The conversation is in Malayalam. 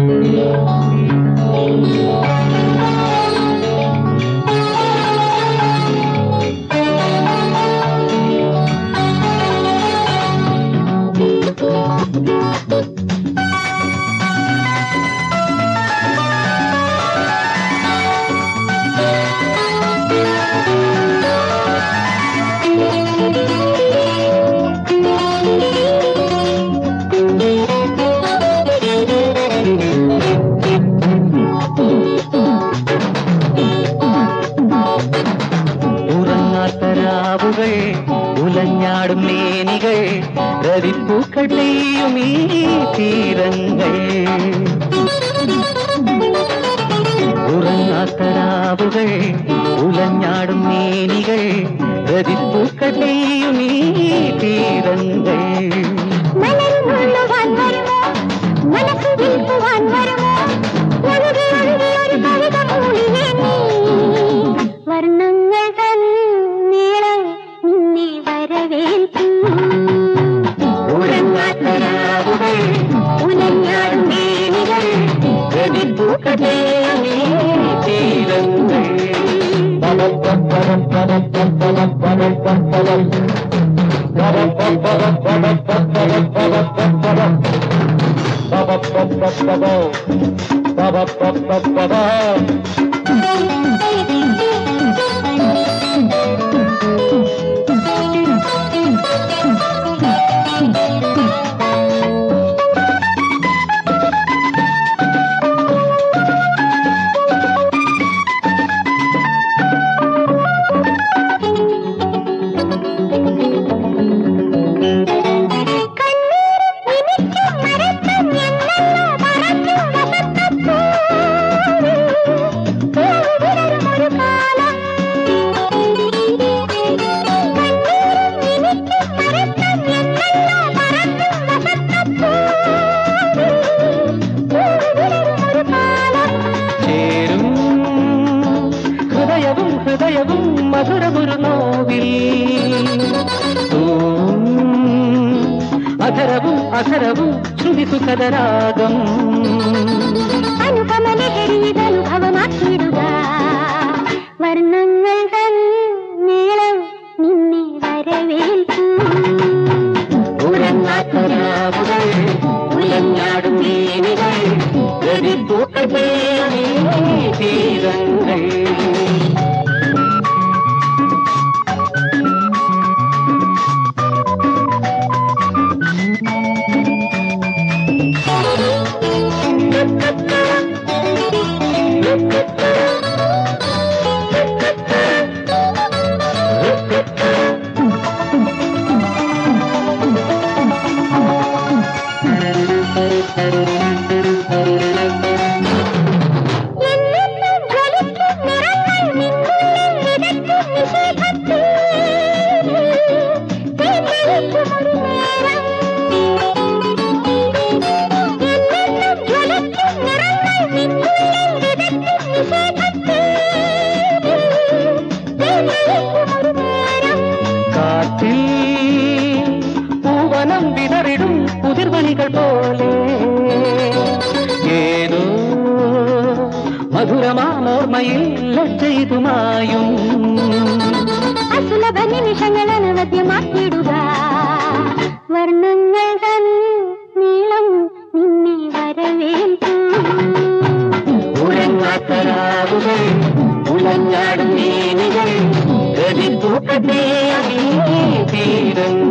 ഉലഞ്ഞാടും മേനികൾ രവിപ്പൂക്കൾ പെയ്യും ഈ തീരങ്ങൾ ഉറങ്ങാത്ത രാവുകൾ ഉലഞ്ഞാടും മേനികൾ രവിപ്പൂക്കൾ പെയ്യും ഈ തീരങ്ങൾ ഹൃദയവും മധുരമൊരു നോവിൽ അധരവും അധരവും ശ്രുതി സുഖതരാഗം അനുപമലഹരിതനുഭവമാക്കിടുക വർണ്ണങ്ങൾ തൻ നീളം നിന്നെ വരവേൽക്കൂ ഉറങ്ങാത്തരാവുകൾ ഉലഞ്ഞാടും മേനികൾ രവിപ്പൂക്കൾ തീരങ്ങൾ പൂവനം വിതറിടും പുതിർവനികൾ പോലെ ഏതോ മധുരമാമോർമ്മയിൽ ലജ്ജയിതുമായും അസുലഭ നിമിഷങ്ങൾ അനവധ്യമാക്കിടുക വർണ്ണങ്ങൾ തൻ നീളം നിന്നെ വരവേൽക്കൂ ഉറങ്ങാത്തരാവുകൾ ഉലഞ്ഞാടും മേനികൾ രവിപ്പൂക്കൾ തീരങ്ങൾ